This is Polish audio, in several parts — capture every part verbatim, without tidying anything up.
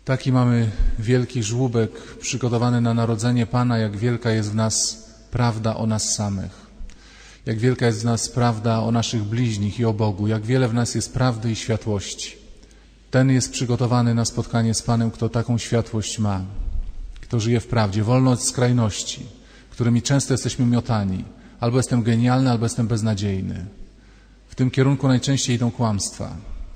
Taki mamy wielki żłóbek przygotowany na narodzenie Pana, jak wielka jest w nas prawda o nas samych. Jak wielka jest w nas prawda o naszych bliźnich i o Bogu. Jak wiele w nas jest prawdy i światłości. Ten jest przygotowany na spotkanie z Panem, kto taką światłość ma. Kto żyje w prawdzie, wolno od skrajności, którymi często jesteśmy miotani. Albo jestem genialny, albo jestem beznadziejny. W tym kierunku najczęściej idą kłamstwa.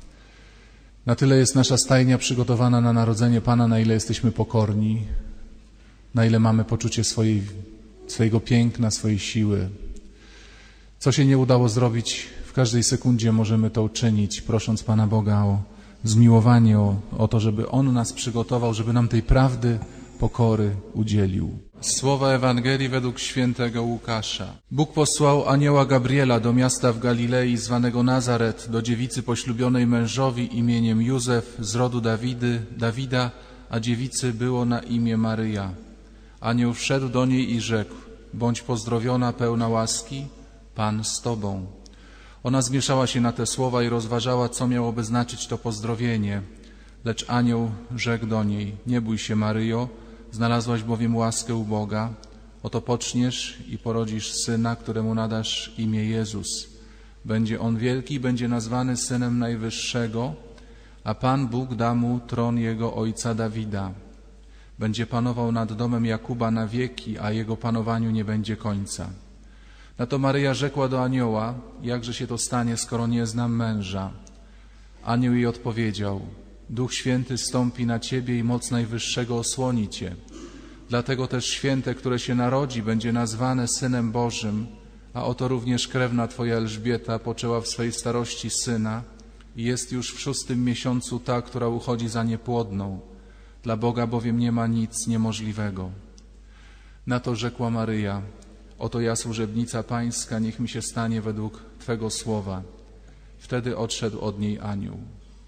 Na tyle jest nasza stajnia przygotowana na narodzenie Pana, na ile jesteśmy pokorni, na ile mamy poczucie swojej, swojego piękna, swojej siły. Co się nie udało zrobić, w każdej sekundzie możemy to uczynić, prosząc Pana Boga o zmiłowanie, o, o to, żeby On nas przygotował, żeby nam tej prawdy, pokory udzielił. Słowa Ewangelii według świętego Łukasza. Bóg posłał anioła Gabriela do miasta w Galilei zwanego Nazaret, do dziewicy poślubionej mężowi imieniem Józef z rodu Dawidy, Dawida, a dziewicy było na imię Maryja. Anioł wszedł do niej i rzekł: bądź pozdrowiona, pełna łaski, Pan z Tobą. Ona zmieszała się na te słowa i rozważała, co miałoby znaczyć to pozdrowienie. Lecz anioł rzekł do niej: nie bój się, Maryjo, znalazłaś bowiem łaskę u Boga. Oto poczniesz i porodzisz syna, któremu nadasz imię Jezus. Będzie on wielki, będzie nazwany Synem Najwyższego, a Pan Bóg da mu tron jego ojca Dawida. Będzie panował nad domem Jakuba na wieki, a jego panowaniu nie będzie końca. Na to Maryja rzekła do anioła: jakże się to stanie, skoro nie znam męża? Anioł jej odpowiedział: Duch Święty stąpi na Ciebie i moc Najwyższego osłoni Cię. Dlatego też święte, które się narodzi, będzie nazwane Synem Bożym, a oto również krewna Twoja Elżbieta poczęła w swej starości syna i jest już w szóstym miesiącu ta, która uchodzi za niepłodną. Dla Boga bowiem nie ma nic niemożliwego. Na to rzekła Maryja: oto ja, służebnica Pańska, niech mi się stanie według Twego słowa. Wtedy odszedł od niej anioł.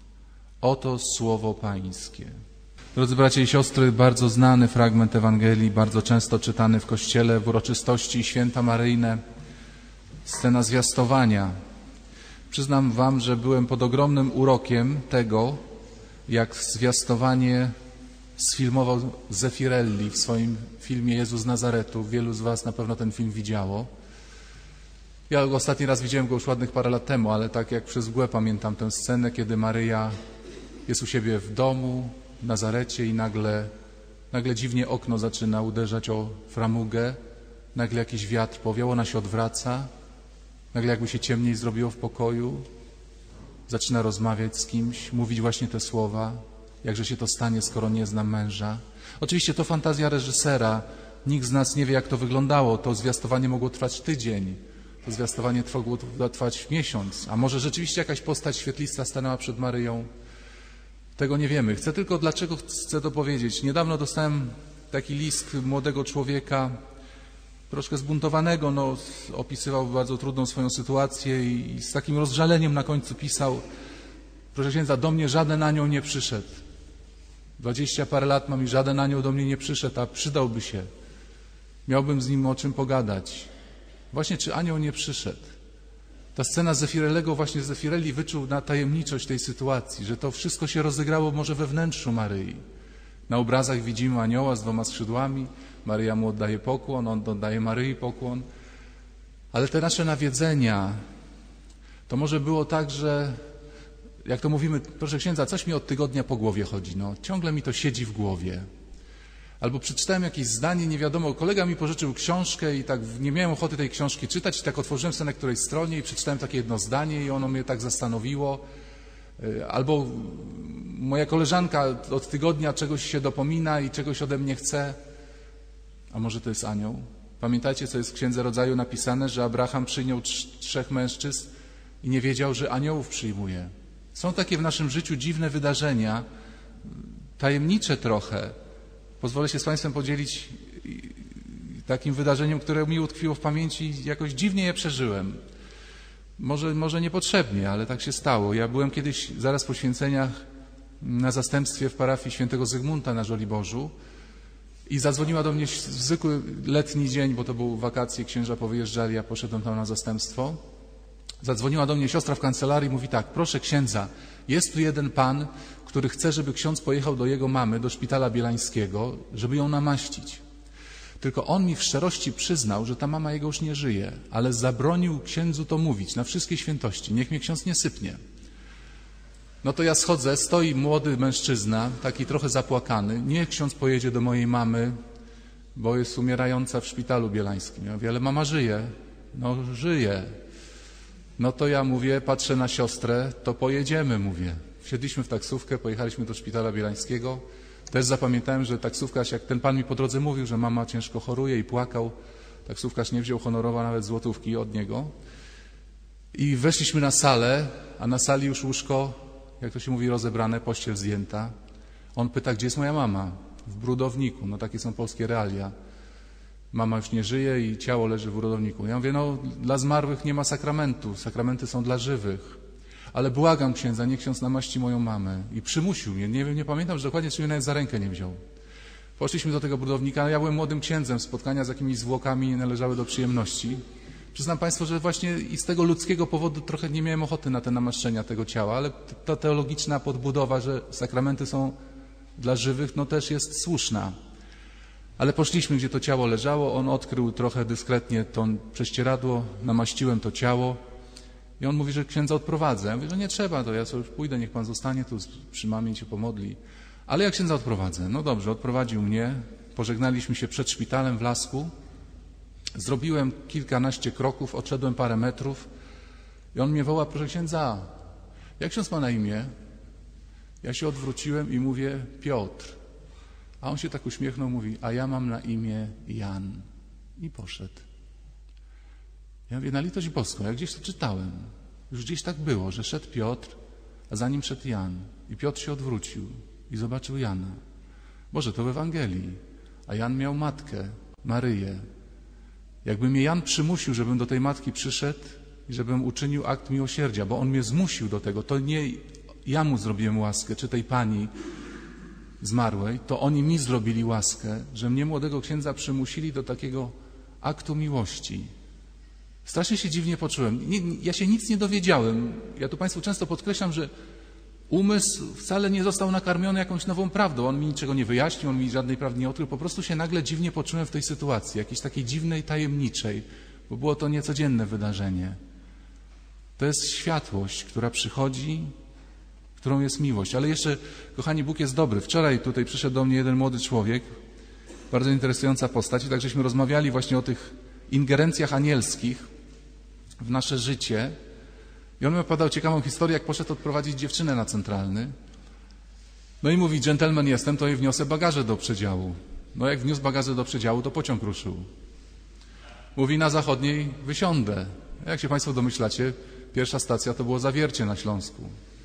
Oto słowo Pańskie. Drodzy bracia i siostry, bardzo znany fragment Ewangelii, bardzo często czytany w Kościele w uroczystości święta maryjne, scena zwiastowania. Przyznam wam, że byłem pod ogromnym urokiem tego, jak zwiastowanie sfilmował Zeffirelli w swoim filmie Jezus z Nazaretu. Wielu z was na pewno ten film widziało. Ja ostatni raz widziałem go już ładnych parę lat temu, ale tak jak przez mgłę pamiętam tę scenę, kiedy Maryja jest u siebie w domu, w Nazarecie i nagle, nagle dziwnie okno zaczyna uderzać o framugę, nagle jakiś wiatr powiał, ona się odwraca, nagle jakby się ciemniej zrobiło w pokoju, zaczyna rozmawiać z kimś, mówić właśnie te słowa: jakże się to stanie, skoro nie znam męża. Oczywiście to fantazja reżysera, nikt z nas nie wie, jak to wyglądało, to zwiastowanie mogło trwać tydzień. To zwiastowanie mogło trwać miesiąc, a może rzeczywiście jakaś postać świetlista stanęła przed Maryją. Tego nie wiemy. Chcę tylko, dlaczego chcę to powiedzieć. Niedawno dostałem taki list młodego człowieka, troszkę zbuntowanego, no, opisywał bardzo trudną swoją sytuację i z takim rozżaleniem na końcu pisał: proszę księdza, do mnie żaden anioł nie przyszedł. Dwadzieścia parę lat mam i żaden anioł do mnie nie przyszedł, a przydałby się. Miałbym z nim o czym pogadać. Właśnie, czy anioł nie przyszedł? Ta scena Zeffirellego, właśnie Zeffirelli wyczuł na tajemniczość tej sytuacji, że to wszystko się rozegrało może we wnętrzu Maryi. Na obrazach widzimy anioła z dwoma skrzydłami, Maryja mu oddaje pokłon, on oddaje Maryi pokłon. Ale te nasze nawiedzenia, to może było tak, że jak to mówimy: proszę księdza, coś mi od tygodnia po głowie chodzi, no ciągle mi to siedzi w głowie. Albo przeczytałem jakieś zdanie, nie wiadomo, kolega mi pożyczył książkę i tak nie miałem ochoty tej książki czytać i tak otworzyłem sobie na którejś stronie i przeczytałem takie jedno zdanie i ono mnie tak zastanowiło. Albo moja koleżanka od tygodnia czegoś się dopomina i czegoś ode mnie chce. A może to jest anioł? Pamiętajcie, co jest w Księdze Rodzaju napisane, że Abraham przyjął trzech mężczyzn i nie wiedział, że aniołów przyjmuje. Są takie w naszym życiu dziwne wydarzenia, tajemnicze trochę. Pozwolę się z Państwem podzielić takim wydarzeniem, które mi utkwiło w pamięci i jakoś dziwnie je przeżyłem. Może, może niepotrzebnie, ale tak się stało. Ja byłem kiedyś zaraz po święceniach na zastępstwie w parafii świętego Zygmunta na Żoliborzu i zadzwoniła do mnie w zwykły letni dzień, bo to były wakacje, księża powyjeżdżali, ja poszedłem tam na zastępstwo. Zadzwoniła do mnie siostra w kancelarii i mówi tak: proszę księdza, jest tu jeden pan, który chce, żeby ksiądz pojechał do jego mamy, do szpitala bielańskiego, żeby ją namaścić. Tylko on mi w szczerości przyznał, że ta mama jego już nie żyje, ale zabronił księdzu to mówić na wszystkie świętości. Niech mnie ksiądz nie sypnie. No to ja schodzę, stoi młody mężczyzna, taki trochę zapłakany. Niech ksiądz pojedzie do mojej mamy, bo jest umierająca w szpitalu bielańskim. Ja mówię, ale mama żyje. No żyje. No to ja mówię, patrzę na siostrę, to pojedziemy, mówię. Wsiedliśmy w taksówkę, pojechaliśmy do szpitala bielańskiego. Też zapamiętałem, że taksówkarz, jak ten pan mi po drodze mówił, że mama ciężko choruje i płakał, taksówkarz nie wziął honorowa nawet złotówki od niego. I weszliśmy na salę, a na sali już łóżko, jak to się mówi, rozebrane, pościel zdjęta. On pyta, gdzie jest moja mama? W brudowniku. No takie są polskie realia. Mama już nie żyje i ciało leży w brudowniku. Ja mówię, no dla zmarłych nie ma sakramentu. Sakramenty są dla żywych. Ale błagam księdza, niech ksiądz namaści moją mamę. I przymusił mnie. Nie wiem, nie pamiętam, że dokładnie, czy mnie nawet za rękę nie wziął. Poszliśmy do tego brudownika. Ja byłem młodym księdzem. Spotkania z jakimiś zwłokami nie należały do przyjemności. Przyznam Państwu, że właśnie i z tego ludzkiego powodu trochę nie miałem ochoty na te namaszczenia tego ciała, ale ta teologiczna podbudowa, że sakramenty są dla żywych, no też jest słuszna. Ale poszliśmy, gdzie to ciało leżało, on odkrył trochę dyskretnie to prześcieradło, namaściłem to ciało i on mówi, że księdza odprowadzę. Ja mówię, że nie trzeba, to ja sobie już pójdę, niech pan zostanie tu przy mamie i się pomodli. Ale ja księdza odprowadzę. No dobrze, odprowadził mnie, pożegnaliśmy się przed szpitalem w Lasku, zrobiłem kilkanaście kroków, odszedłem parę metrów i on mnie woła, proszę księdza, jak ksiądz ma na imię? Ja się odwróciłem i mówię, Piotr. A on się tak uśmiechnął, mówi, a ja mam na imię Jan. I poszedł. Ja mówię, na litość boską, ja gdzieś to czytałem. Już gdzieś tak było, że szedł Piotr, a za nim szedł Jan. I Piotr się odwrócił i zobaczył Jana. Boże, to w Ewangelii. A Jan miał matkę, Maryję. Jakby mnie Jan przymusił, żebym do tej matki przyszedł i żebym uczynił akt miłosierdzia, bo on mnie zmusił do tego. To nie ja mu zrobiłem łaskę, czy tej pani zmarłej, to oni mi zrobili łaskę, że mnie, młodego księdza, przymusili do takiego aktu miłości. Strasznie się dziwnie poczułem. Nie, ja się nic nie dowiedziałem. Ja tu Państwu często podkreślam, że umysł wcale nie został nakarmiony jakąś nową prawdą. On mi niczego nie wyjaśnił, on mi żadnej prawdy nie odkrył. Po prostu się nagle dziwnie poczułem w tej sytuacji, jakiejś takiej dziwnej, tajemniczej, bo było to niecodzienne wydarzenie. To jest światłość, która przychodzi, którą jest miłość. Ale jeszcze, kochani, Bóg jest dobry. Wczoraj tutaj przyszedł do mnie jeden młody człowiek, bardzo interesująca postać, i tak żeśmy rozmawiali właśnie o tych ingerencjach anielskich w nasze życie. I on mi opowiadał ciekawą historię, jak poszedł odprowadzić dziewczynę na Centralny. No i mówi, dżentelmen jestem, to jej wniosę bagaże do przedziału. No jak wniósł bagaże do przedziału, to pociąg ruszył. Mówi, na Zachodniej wysiądę. Jak się Państwo domyślacie, pierwsza stacja to było Zawiercie na Śląsku.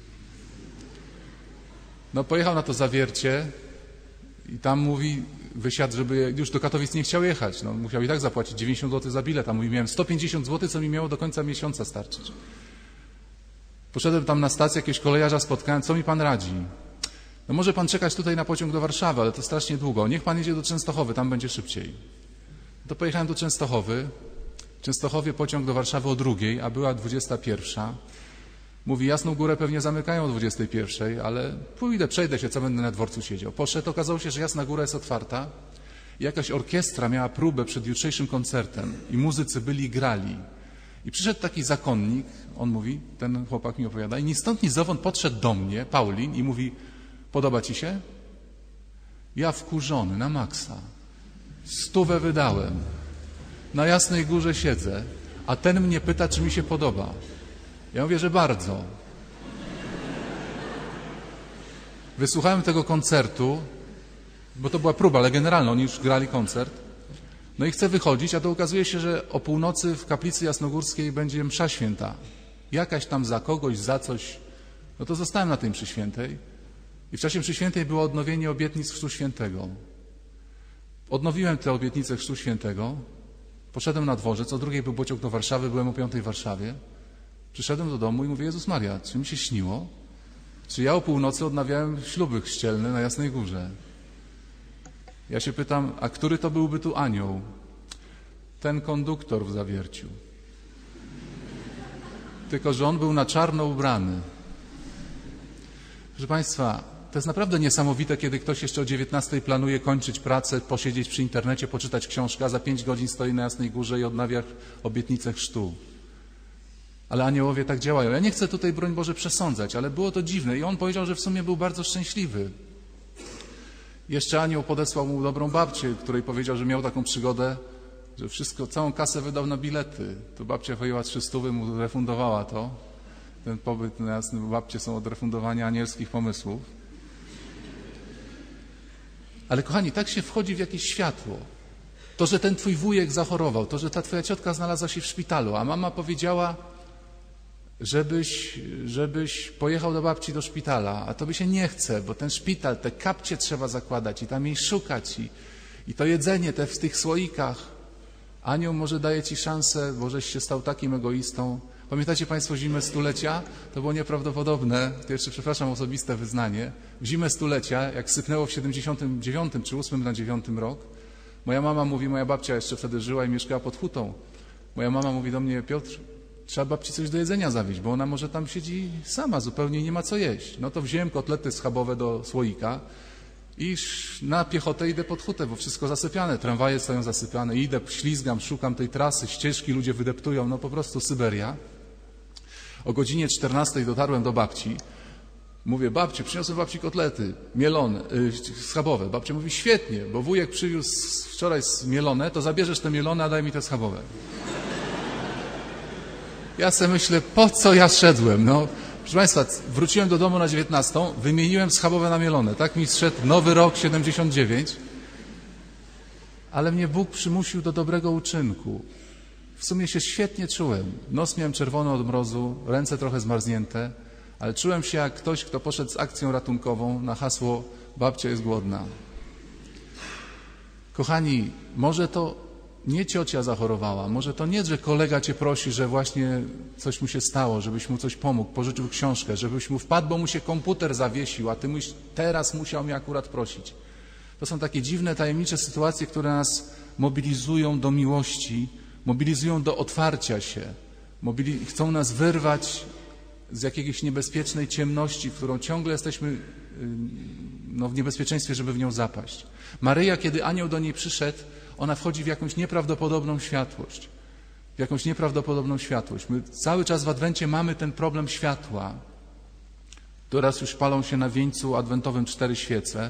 No pojechał na to Zawiercie i tam mówi, wysiadł, żeby już do Katowic nie chciał jechać. No musiał i tak zapłacić dziewięćdziesiąt złotych za bilet, a mówi, miałem sto pięćdziesiąt złotych, co mi miało do końca miesiąca starczyć. Poszedłem tam na stację, jakiegoś kolejarza spotkałem, co mi pan radzi? No może pan czekać tutaj na pociąg do Warszawy, ale to strasznie długo. Niech pan jedzie do Częstochowy, tam będzie szybciej. To pojechałem do Częstochowy. W Częstochowie pociąg do Warszawy o drugiej, a była dwudziesta pierwsza. Mówi, Jasną Górę pewnie zamykają o dwudziestej pierwszej, ale pójdę, przejdę się, co będę na dworcu siedział. Poszedł, okazało się, że Jasna Góra jest otwarta i jakaś orkiestra miała próbę przed jutrzejszym koncertem i muzycy byli, grali. I przyszedł taki zakonnik, on mówi, ten chłopak mi opowiada, i ni stąd, ni zowąd podszedł do mnie, Paulin, i mówi, podoba ci się? Ja wkurzony, na maksa. Stówę wydałem. Na Jasnej Górze siedzę, a ten mnie pyta, czy mi się podoba. Ja mówię, że bardzo. Wysłuchałem tego koncertu, bo to była próba, ale generalna, oni już grali koncert. No i chcę wychodzić, a to okazuje się, że o północy w kaplicy jasnogórskiej będzie msza święta. Jakaś tam za kogoś, za coś. No to zostałem na tej mszy świętej. I w czasie mszy świętej było odnowienie obietnic Chrztu Świętego. Odnowiłem tę obietnicę Chrztu Świętego. Poszedłem na dworzec, o drugiej był pociąg do Warszawy, byłem o piątej w Warszawie. Przyszedłem do domu i mówię, Jezus Maria, czy mi się śniło? Czy ja o północy odnawiałem śluby chrzcielne na Jasnej Górze? Ja się pytam, a który to byłby tu anioł? Ten konduktor w Zawierciu. Tylko że on był na czarno ubrany. Proszę Państwa, to jest naprawdę niesamowite, kiedy ktoś jeszcze o dziewiętnastej planuje kończyć pracę, posiedzieć przy internecie, poczytać książkę, a za pięć godzin stoi na Jasnej Górze i odnawia obietnicę chrztu. Ale aniołowie tak działają. Ja nie chcę tutaj, broń Boże, przesądzać, ale było to dziwne. I on powiedział, że w sumie był bardzo szczęśliwy. Jeszcze anioł podesłał mu dobrą babcię, której powiedział, że miał taką przygodę, że wszystko, całą kasę wydał na bilety. To babcia wyjęła trzy stówy, mu refundowała to. Ten pobyt na Jasne, babcie są od refundowania anielskich pomysłów. Ale kochani, tak się wchodzi w jakieś światło. To, że ten twój wujek zachorował, to, że ta twoja ciotka znalazła się w szpitalu, a mama powiedziała, żebyś, żebyś pojechał do babci do szpitala, a tobie się nie chce, bo ten szpital, te kapcie trzeba zakładać i tam jej szukać i, i to jedzenie te w tych słoikach. Anioł może daje ci szansę, bo żeś się stał takim egoistą. Pamiętacie Państwo zimę stulecia? To było nieprawdopodobne. To jeszcze, przepraszam, osobiste wyznanie. W zimę stulecia, jak sypnęło w siedemdziesiątym dziewiątym czy ósmym na dziewiątym rok, moja mama mówi, moja babcia jeszcze wtedy żyła i mieszkała pod hutą. Moja mama mówi do mnie, Piotr, trzeba babci coś do jedzenia zawieźć, bo ona może tam siedzi sama, zupełnie nie ma co jeść. No to wziąłem kotlety schabowe do słoika i na piechotę idę pod hutę, bo wszystko zasypiane, tramwaje stoją zasypiane, idę, ślizgam, szukam tej trasy, ścieżki ludzie wydeptują, no po prostu Syberia. O godzinie czternastej dotarłem do babci. Mówię, babciu, przyniosłem babci kotlety mielone, yy, schabowe. Babcia mówi, świetnie, bo wujek przywiózł wczoraj mielone, to zabierzesz te mielone, a daj mi te schabowe. Ja sobie myślę, po co ja szedłem? No, proszę Państwa, wróciłem do domu na dziewiętnastą, wymieniłem schabowe na mielone. Tak mi zszedł nowy rok siedemdziesiąt dziewięć. Ale mnie Bóg przymusił do dobrego uczynku. W sumie się świetnie czułem. Nos miałem czerwony od mrozu, ręce trochę zmarznięte, ale czułem się jak ktoś, kto poszedł z akcją ratunkową na hasło babcia jest głodna. Kochani, może to nie ciocia zachorowała, może to nie, że kolega cię prosi, że właśnie coś mu się stało, żebyś mu coś pomógł, pożyczył książkę, żebyś mu wpadł, bo mu się komputer zawiesił, a ty mówisz, teraz musiał mnie akurat prosić. To są takie dziwne, tajemnicze sytuacje, które nas mobilizują do miłości, mobilizują do otwarcia się, mobili- chcą nas wyrwać z jakiejś niebezpiecznej ciemności, w którą ciągle jesteśmy no, w niebezpieczeństwie, żeby w nią zapaść. Maryja, kiedy anioł do niej przyszedł, ona wchodzi w jakąś nieprawdopodobną światłość. W jakąś nieprawdopodobną światłość. My cały czas w Adwencie mamy ten problem światła. Teraz już palą się na wieńcu adwentowym cztery świece.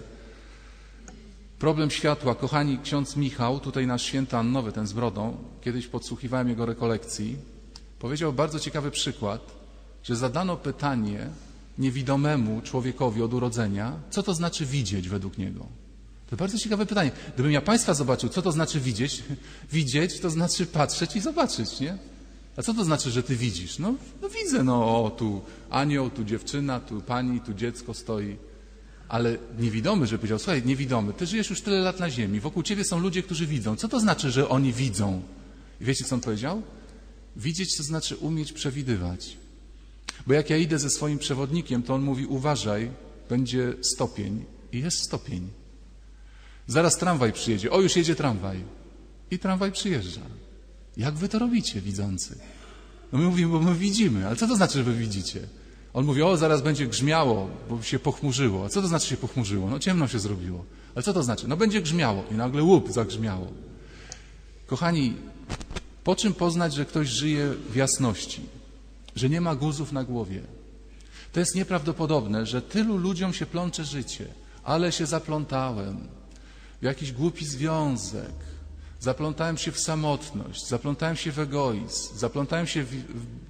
Problem światła. Kochani, ksiądz Michał, tutaj nasz święty Annowy, ten z brodą, kiedyś podsłuchiwałem jego rekolekcji, powiedział bardzo ciekawy przykład, że zadano pytanie niewidomemu człowiekowi od urodzenia, co to znaczy widzieć według niego. To bardzo ciekawe pytanie. Gdybym ja Państwa zobaczył, co to znaczy widzieć? Widzieć to znaczy patrzeć i zobaczyć, nie? A co to znaczy, że Ty widzisz? No, no widzę, no o, tu anioł, tu dziewczyna, tu pani, tu dziecko stoi. Ale niewidomy, że powiedział, słuchaj, niewidomy, Ty żyjesz już tyle lat na ziemi, wokół Ciebie są ludzie, którzy widzą. Co to znaczy, że oni widzą? I wiecie, co on powiedział? Widzieć to znaczy umieć przewidywać. Bo jak ja idę ze swoim przewodnikiem, to on mówi, uważaj, będzie stopień i jest stopień. Zaraz tramwaj przyjedzie. O, już jedzie tramwaj. I tramwaj przyjeżdża. Jak wy to robicie, widzący? No my mówimy, bo my widzimy. Ale co to znaczy, że wy widzicie? On mówi, o, zaraz będzie grzmiało, bo się pochmurzyło. A co to znaczy się pochmurzyło? No ciemno się zrobiło. Ale co to znaczy? No będzie grzmiało. I nagle łup zagrzmiało. Kochani, po czym poznać, że ktoś żyje w jasności? Że nie ma guzów na głowie. To jest nieprawdopodobne, że tylu ludziom się plącze życie. Ale się zaplątałem w jakiś głupi związek, zaplątałem się w samotność, zaplątałem się w egoizm, zaplątałem się w, w,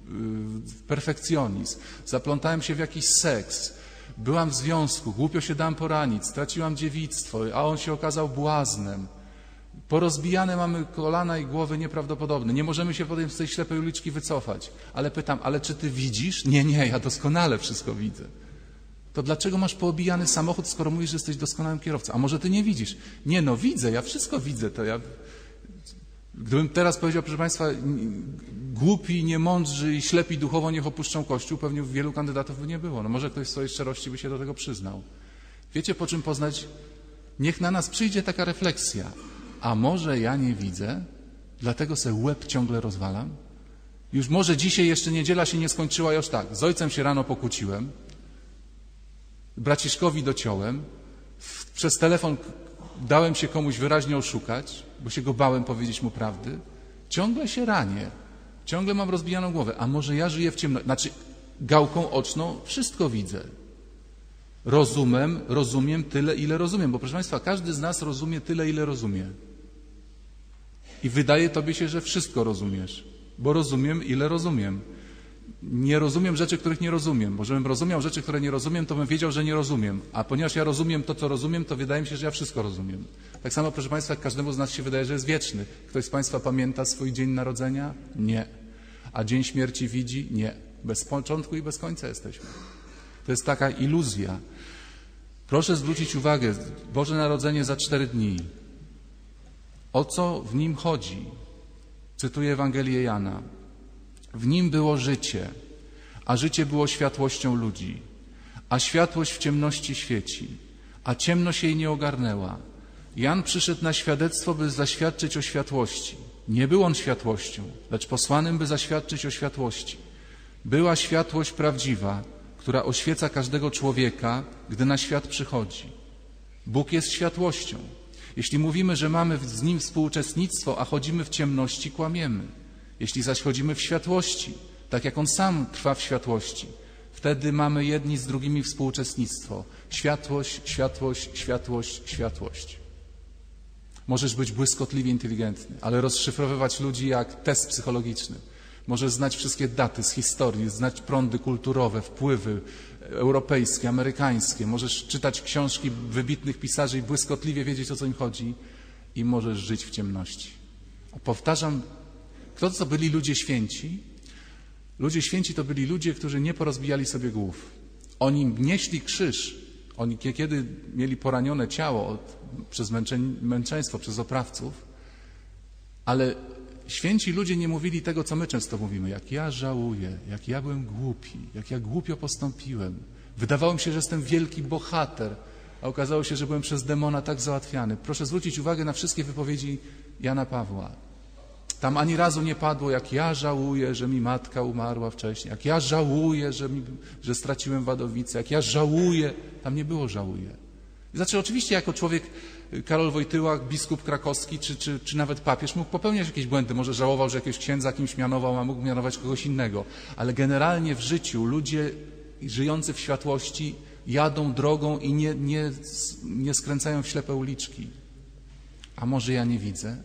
w perfekcjonizm, zaplątałem się w jakiś seks, byłam w związku, głupio się dałem poranić, straciłam dziewictwo, a on się okazał błaznem. Porozbijane mamy kolana i głowy nieprawdopodobne. Nie możemy się potem z tej ślepej uliczki wycofać. Ale pytam, ale czy ty widzisz? Nie, nie, ja doskonale wszystko widzę. To dlaczego masz poobijany samochód, skoro mówisz, że jesteś doskonałym kierowcą? A może ty nie widzisz? Nie, no widzę, ja wszystko widzę. To ja... Gdybym teraz powiedział, proszę Państwa, głupi, niemądrzy i ślepi duchowo niech opuszczą Kościół, pewnie wielu kandydatów by nie było. No może ktoś w swojej szczerości by się do tego przyznał. Wiecie, po czym poznać? Niech na nas przyjdzie taka refleksja. A może ja nie widzę, dlatego se łeb ciągle rozwalam? Już może dzisiaj jeszcze niedziela się nie skończyła, już tak, z ojcem się rano pokłóciłem, braciszkowi dociąłem, przez telefon dałem się komuś wyraźnie oszukać, bo się go bałem powiedzieć mu prawdy, ciągle się ranię, ciągle mam rozbijaną głowę, a może ja żyję w ciemności, znaczy gałką oczną wszystko widzę. Rozumem, rozumiem tyle, ile rozumiem, bo proszę Państwa, każdy z nas rozumie tyle, ile rozumie. I wydaje Tobie się, że wszystko rozumiesz, bo rozumiem, ile rozumiem. Nie rozumiem rzeczy, których nie rozumiem, bo żebym rozumiał rzeczy, które nie rozumiem, to bym wiedział, że nie rozumiem. A ponieważ ja rozumiem to, co rozumiem, to wydaje mi się, że ja wszystko rozumiem. Tak samo, proszę Państwa, każdemu z nas się wydaje, że jest wieczny. Ktoś z Państwa pamięta swój dzień narodzenia? Nie. A dzień śmierci widzi? Nie. Bez początku i bez końca jesteśmy. To jest taka iluzja. Proszę zwrócić uwagę, Boże Narodzenie za cztery dni. O co w nim chodzi? Cytuję Ewangelię Jana. W nim było życie, a życie było światłością ludzi, a światłość w ciemności świeci, a ciemność jej nie ogarnęła. Jan przyszedł na świadectwo, by zaświadczyć o światłości. Nie był on światłością, lecz posłanym, by zaświadczyć o światłości. Była światłość prawdziwa, która oświeca każdego człowieka, gdy na świat przychodzi. Bóg jest światłością. Jeśli mówimy, że mamy z Nim współuczestnictwo, a chodzimy w ciemności, kłamiemy. Jeśli zaś chodzimy w światłości, tak jak On sam trwa w światłości, wtedy mamy jedni z drugimi współuczestnictwo. Światłość, światłość, światłość, światłość. Możesz być błyskotliwie inteligentny, ale rozszyfrowywać ludzi jak test psychologiczny. Możesz znać wszystkie daty z historii, znać prądy kulturowe, wpływy europejskie, amerykańskie. Możesz czytać książki wybitnych pisarzy i błyskotliwie wiedzieć, o co im chodzi i możesz żyć w ciemności. Powtarzam, kto to byli ludzie święci? Ludzie święci to byli ludzie, którzy nie porozbijali sobie głów. Oni nieśli krzyż. Oni kiedy mieli poranione ciało od, przez męcze, męczeństwo, przez oprawców, ale święci ludzie nie mówili tego, co my często mówimy. Jak ja żałuję, jak ja byłem głupi, jak ja głupio postąpiłem. Wydawało mi się, że jestem wielki bohater, a okazało się, że byłem przez demona tak załatwiany. Proszę zwrócić uwagę na wszystkie wypowiedzi Jana Pawła. Tam ani razu nie padło, jak ja żałuję, że mi matka umarła wcześniej, jak ja żałuję, że, mi, że straciłem wadowicę, jak ja żałuję. Tam nie było żałuję. Znaczy oczywiście jako człowiek, Karol Wojtyła, biskup krakowski, czy, czy, czy nawet papież mógł popełniać jakieś błędy. Może żałował, że jakiegoś księdza kimś mianował, a mógł mianować kogoś innego. Ale generalnie w życiu ludzie żyjący w światłości jadą drogą i nie, nie, nie skręcają w ślepe uliczki. A może ja nie widzę?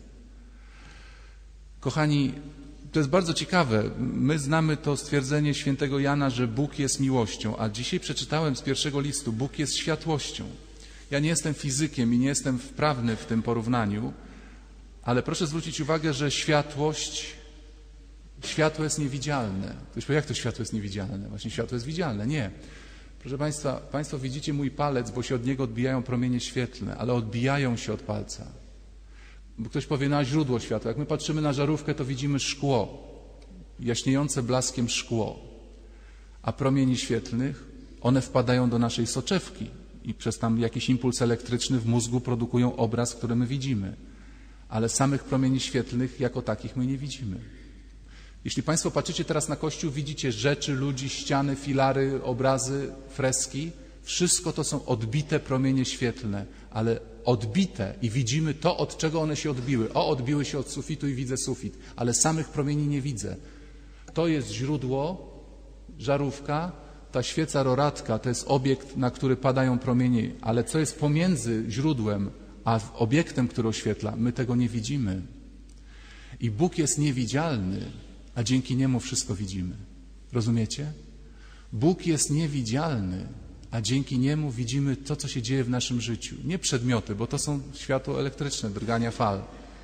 Kochani, to jest bardzo ciekawe. My znamy to stwierdzenie świętego Jana, że Bóg jest miłością, a dzisiaj przeczytałem z pierwszego listu, Bóg jest światłością. Ja nie jestem fizykiem i nie jestem wprawny w tym porównaniu, ale proszę zwrócić uwagę, że światłość, światło jest niewidzialne. Ktoś powie, jak to światło jest niewidzialne? Właśnie światło jest widzialne. Nie. Proszę Państwa, Państwo widzicie mój palec, bo się od niego odbijają promienie świetlne, ale odbijają się od palca. Bo ktoś powie, na źródło światła. Jak my patrzymy na żarówkę, to widzimy szkło, jaśniejące blaskiem szkło. A promieni świetlnych, one wpadają do naszej soczewki i przez tam jakiś impuls elektryczny w mózgu produkują obraz, który my widzimy. Ale samych promieni świetlnych jako takich my nie widzimy. Jeśli Państwo patrzycie teraz na Kościół, widzicie rzeczy, ludzi, ściany, filary, obrazy, freski. Wszystko to są odbite promienie świetlne, ale odbite i widzimy to, od czego one się odbiły. O, odbiły się od sufitu i widzę sufit, ale samych promieni nie widzę. To jest źródło, żarówka, ta świeca roratka to jest obiekt, na który padają promienie, ale co jest pomiędzy źródłem a obiektem, który oświetla, my tego nie widzimy. I Bóg jest niewidzialny, a dzięki Niemu wszystko widzimy. Rozumiecie? Bóg jest niewidzialny, a dzięki Niemu widzimy to, co się dzieje w naszym życiu. Nie przedmioty, bo to są światło elektryczne, drgania fal.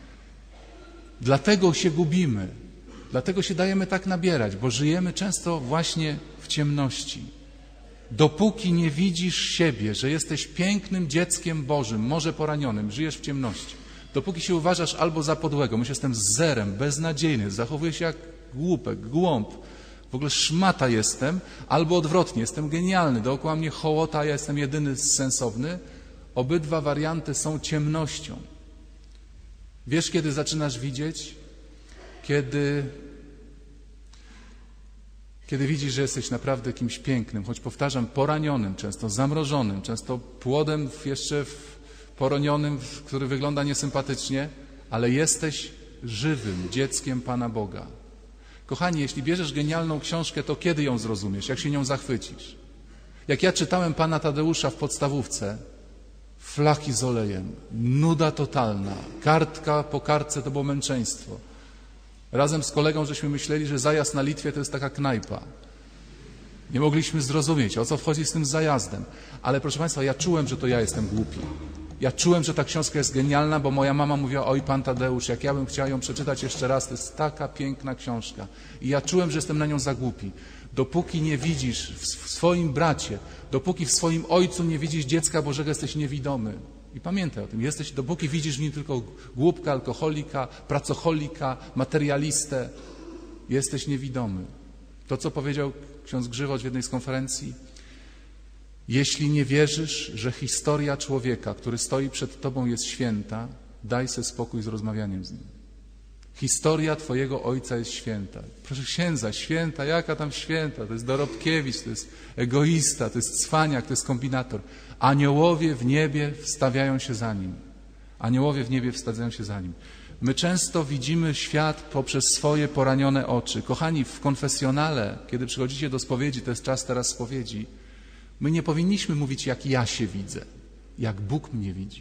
Dlatego się gubimy, dlatego się dajemy tak nabierać, bo żyjemy często właśnie w ciemności. Dopóki nie widzisz siebie, że jesteś pięknym dzieckiem Bożym, może poranionym, żyjesz w ciemności. Dopóki się uważasz albo za podłego, myślisz, jestem zerem, beznadziejny, zachowuję się jak głupek, głąb, w ogóle szmata jestem, albo odwrotnie, jestem genialny, dookoła mnie hołota, ja jestem jedyny sensowny. Obydwa warianty są ciemnością. Wiesz, kiedy zaczynasz widzieć? Kiedy Kiedy widzisz, że jesteś naprawdę kimś pięknym, choć powtarzam, poranionym, często zamrożonym, często płodem jeszcze poronionym, który wygląda niesympatycznie, ale jesteś żywym dzieckiem Pana Boga. Kochani, jeśli bierzesz genialną książkę, to kiedy ją zrozumiesz? Jak się nią zachwycisz? Jak ja czytałem Pana Tadeusza w podstawówce, flaki z olejem, nuda totalna, kartka po kartce to było męczeństwo. Razem z kolegą żeśmy myśleli, że zajazd na Litwie to jest taka knajpa. Nie mogliśmy zrozumieć, o co wchodzi z tym zajazdem. Ale proszę Państwa, ja czułem, że to ja jestem głupi. Ja czułem, że ta książka jest genialna, bo moja mama mówiła, oj Pan Tadeusz, jak ja bym chciała ją przeczytać jeszcze raz, to jest taka piękna książka. I ja czułem, że jestem na nią za głupi. Dopóki nie widzisz w swoim bracie, dopóki w swoim ojcu nie widzisz dziecka Bożego, jesteś niewidomy. I pamiętaj o tym, jesteś, dopóki widzisz w nim tylko głupka, alkoholika, pracocholika, materialistę, jesteś niewidomy. To, co powiedział ksiądz Grzywocz w jednej z konferencji, jeśli nie wierzysz, że historia człowieka, który stoi przed tobą, jest święta, daj sobie spokój z rozmawianiem z nim. Historia twojego ojca jest święta. Proszę księdza, święta, jaka tam święta? To jest Dorobkiewicz, to jest egoista, to jest cwaniak, to jest kombinator. Aniołowie w niebie wstawiają się za nim. Aniołowie w niebie wstawiają się za nim. My często widzimy świat poprzez swoje poranione oczy. Kochani, w konfesjonale, kiedy przychodzicie do spowiedzi, to jest czas teraz spowiedzi, my nie powinniśmy mówić, jak ja się widzę, jak Bóg mnie widzi.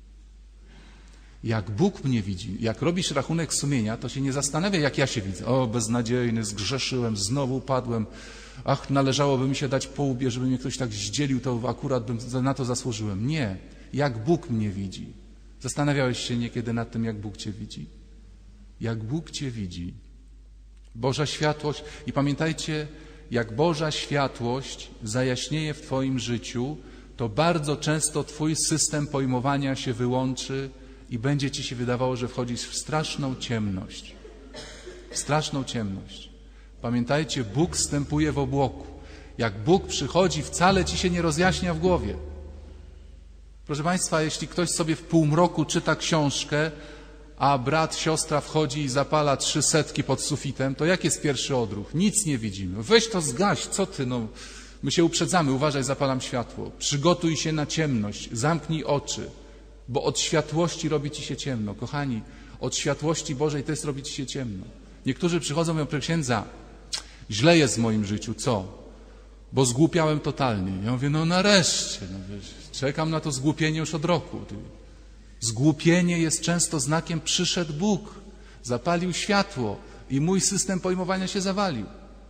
Jak Bóg mnie widzi, jak robisz rachunek sumienia, to się nie zastanawia, jak ja się widzę. O, beznadziejny, zgrzeszyłem, znowu upadłem. Ach, należałoby mi się dać po łbie, żeby mnie ktoś tak zdzielił, to akurat bym na to zasłużyłem. Nie, jak Bóg mnie widzi. Zastanawiałeś się niekiedy nad tym, jak Bóg cię widzi? Jak Bóg cię widzi. Boża światłość. I pamiętajcie, jak Boża światłość zajaśnieje w twoim życiu, to bardzo często twój system pojmowania się wyłączy i będzie ci się wydawało, że wchodzisz w straszną ciemność. W straszną ciemność. Pamiętajcie, Bóg wstępuje w obłoku. Jak Bóg przychodzi, wcale ci się nie rozjaśnia w głowie. Proszę Państwa, jeśli ktoś sobie w półmroku czyta książkę, a brat, siostra wchodzi i zapala trzy setki pod sufitem, to jaki jest pierwszy odruch? Nic nie widzimy. Weź to zgaś, co ty, no. My się uprzedzamy, uważaj, zapalam światło. Przygotuj się na ciemność, zamknij oczy, bo od światłości robi ci się ciemno. Kochani, od światłości Bożej też robi ci się ciemno. Niektórzy przychodzą i mówią, księdza, źle jest w moim życiu, co? Bo zgłupiałem totalnie. Ja mówię, no nareszcie, no wiesz, czekam na to zgłupienie już od roku. Zgłupienie jest często znakiem, przyszedł Bóg, zapalił światło i mój system pojmowania się zawalił.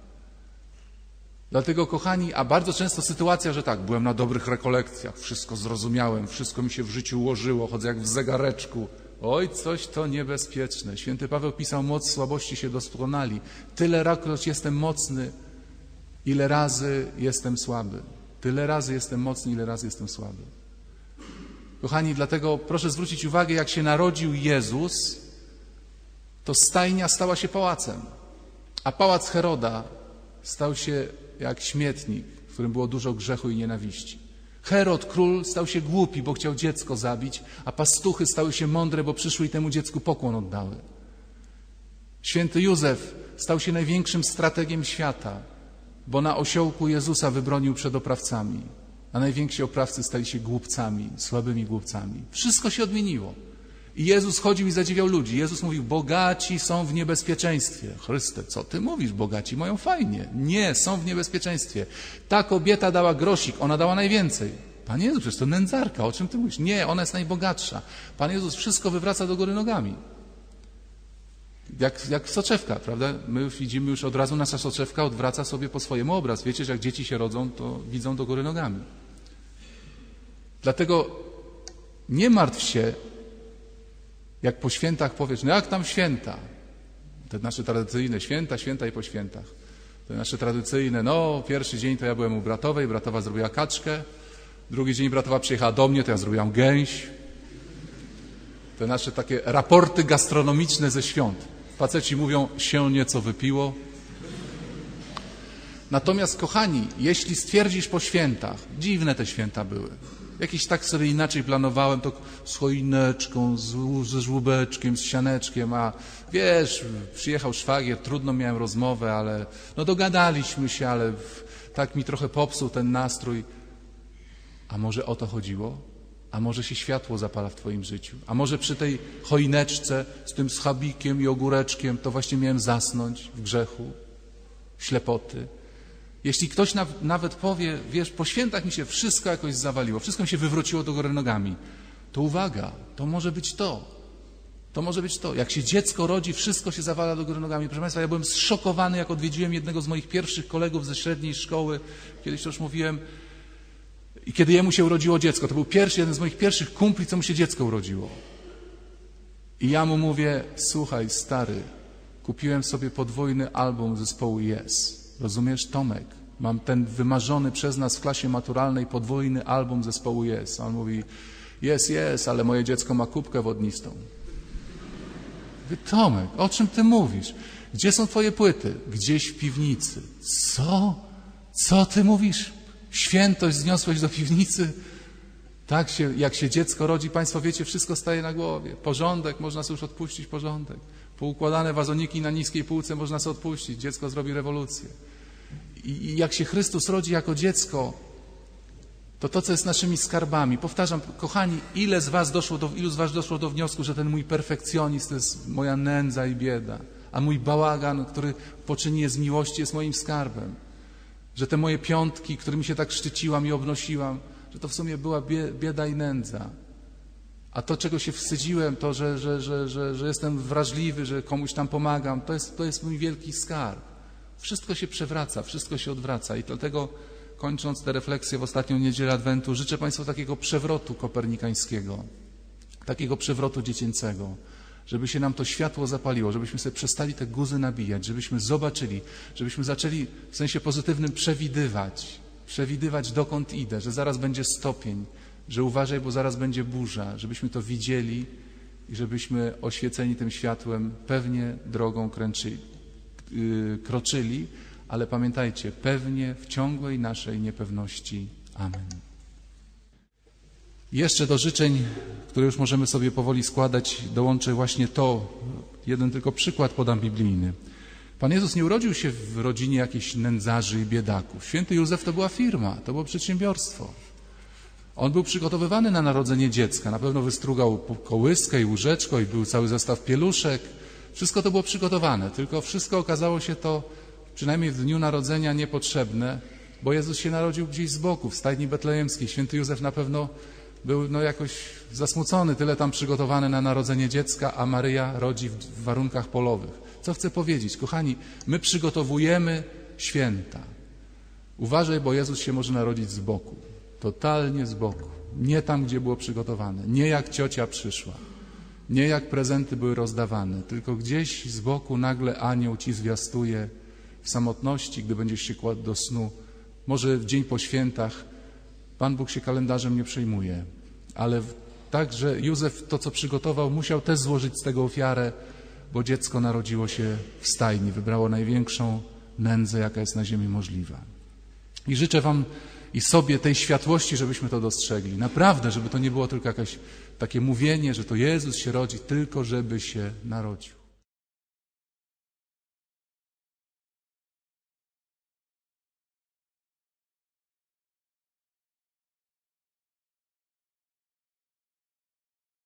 Dlatego, kochani, a bardzo często sytuacja, że tak, byłem na dobrych rekolekcjach, wszystko zrozumiałem, wszystko mi się w życiu ułożyło, chodzę jak w zegareczku. Oj, coś to niebezpieczne. Święty Paweł pisał, moc słabości się doskonali. Tyle razy jestem mocny, ile razy jestem słaby. Tyle razy jestem mocny, ile razy jestem słaby. Kochani, dlatego proszę zwrócić uwagę, jak się narodził Jezus, to stajnia stała się pałacem, a pałac Heroda stał się jak śmietnik, w którym było dużo grzechu i nienawiści. Herod, król, stał się głupi, bo chciał dziecko zabić, a pastuchy stały się mądre, bo przyszły i temu dziecku pokłon oddały. Święty Józef stał się największym strategiem świata, bo na osiołku Jezusa wybronił przed oprawcami, a najwięksi oprawcy stali się głupcami, słabymi głupcami. Wszystko się odmieniło. I Jezus chodził i zadziwiał ludzi. Jezus mówił, bogaci są w niebezpieczeństwie. Chryste, co ty mówisz? Bogaci mają fajnie. Nie, są w niebezpieczeństwie. Ta kobieta dała grosik, ona dała najwięcej. Panie Jezus, przecież to nędzarka, o czym ty mówisz? Nie, ona jest najbogatsza. Pan Jezus wszystko wywraca do góry nogami. Jak, jak soczewka, prawda? My widzimy już od razu, nasza soczewka odwraca sobie po swojemu obraz. Wiecie, że jak dzieci się rodzą, to widzą do góry nogami. Dlatego nie martw się, jak po świętach powiesz, no jak tam święta? Te nasze tradycyjne święta, święta i po świętach. Te nasze tradycyjne, no pierwszy dzień to ja byłem u bratowej, bratowa zrobiła kaczkę, drugi dzień bratowa przyjechała do mnie, to ja zrobiłam gęś. Te nasze takie raporty gastronomiczne ze świąt. Faceci mówią, się nieco wypiło. Natomiast, kochani, jeśli stwierdzisz po świętach, dziwne te święta były. Jakiś tak sobie inaczej planowałem, to z choineczką, z, ze żłóbeczkiem, z sianeczkiem, a wiesz, przyjechał szwagier, trudno miałem rozmowę, ale no dogadaliśmy się, ale tak mi trochę popsuł ten nastrój. A może o to chodziło? A może się światło zapala w twoim życiu? A może przy tej choineczce z tym schabikiem i ogóreczkiem to właśnie miałem zasnąć w grzechu, ślepoty? Jeśli ktoś na, nawet powie, wiesz, po świętach mi się wszystko jakoś zawaliło, wszystko mi się wywróciło do góry nogami, to uwaga, to może być to. To może być to. Jak się dziecko rodzi, wszystko się zawala do góry nogami. Proszę Państwa, ja byłem zszokowany, jak odwiedziłem jednego z moich pierwszych kolegów ze średniej szkoły. Kiedyś to już mówiłem. I kiedy jemu się urodziło dziecko, to był pierwszy, jeden z moich pierwszych kumpli, co mu się dziecko urodziło. I ja mu mówię, słuchaj, stary, kupiłem sobie podwójny album zespołu Yes. Rozumiesz, Tomek? Mam ten wymarzony przez nas w klasie maturalnej podwójny album zespołu Yes. A on mówi, yes, yes, ale moje dziecko ma kubkę wodnistą. Mówię, Tomek, o czym ty mówisz? Gdzie są twoje płyty? Gdzieś w piwnicy. Co? Co ty mówisz? Świętość zniosłeś do piwnicy? Tak się, jak się dziecko rodzi, Państwo wiecie, wszystko staje na głowie. Porządek, można sobie już odpuścić porządek. Poukładane wazoniki na niskiej półce można sobie odpuścić. Dziecko zrobi rewolucję. I, I jak się Chrystus rodzi jako dziecko, to to, co jest naszymi skarbami. Powtarzam, kochani, ile z was doszło do, ilu z was doszło do wniosku, że ten mój perfekcjonizm to jest moja nędza i bieda, a mój bałagan, który poczynię z miłości, jest moim skarbem. Że te moje piątki, którymi się tak szczyciłam i obnosiłam, że to w sumie była bieda i nędza. A to, czego się wstydziłem, to, że, że, że, że, że jestem wrażliwy, że komuś tam pomagam, to jest, to jest mój wielki skarb. Wszystko się przewraca, wszystko się odwraca i dlatego, kończąc tę refleksję w ostatnią niedzielę Adwentu, życzę Państwu takiego przewrotu kopernikańskiego, takiego przewrotu dziecięcego, żeby się nam to światło zapaliło, żebyśmy sobie przestali te guzy nabijać, żebyśmy zobaczyli, żebyśmy zaczęli w sensie pozytywnym przewidywać, przewidywać dokąd idę, że zaraz będzie stopień, że uważaj, bo zaraz będzie burza, żebyśmy to widzieli i żebyśmy oświeceni tym światłem pewnie drogą kręczyli, yy, kroczyli, ale pamiętajcie, pewnie w ciągłej naszej niepewności. Amen. Jeszcze do życzeń, które już możemy sobie powoli składać, dołączę właśnie to, jeden tylko przykład podam biblijny. Pan Jezus nie urodził się w rodzinie jakichś nędzarzy i biedaków. Święty Józef to była firma, to było przedsiębiorstwo. On był przygotowywany na narodzenie dziecka. Na pewno wystrugał kołyskę i łóżeczko i był cały zestaw pieluszek. Wszystko to było przygotowane, tylko wszystko okazało się to, przynajmniej w dniu narodzenia, niepotrzebne, bo Jezus się narodził gdzieś z boku, w stajni betlejemskiej. Święty Józef na pewno był no, jakoś zasmucony, tyle tam przygotowany na narodzenie dziecka, a Maryja rodzi w, w warunkach polowych. Co chcę powiedzieć? Kochani, my przygotowujemy święta. Uważaj, bo Jezus się może narodzić z boku. Totalnie z boku. Nie tam, gdzie było przygotowane. Nie jak ciocia przyszła. Nie jak prezenty były rozdawane. Tylko gdzieś z boku nagle anioł ci zwiastuje w samotności, gdy będziesz się kładł do snu. Może w dzień po świętach. Pan Bóg się kalendarzem nie przejmuje. Ale także Józef to, co przygotował, musiał też złożyć z tego ofiarę, bo dziecko narodziło się w stajni. Wybrało największą nędzę, jaka jest na ziemi możliwa. I życzę wam i sobie tej światłości, żebyśmy to dostrzegli. Naprawdę, żeby to nie było tylko jakieś takie mówienie, że to Jezus się rodzi, tylko żeby się narodził.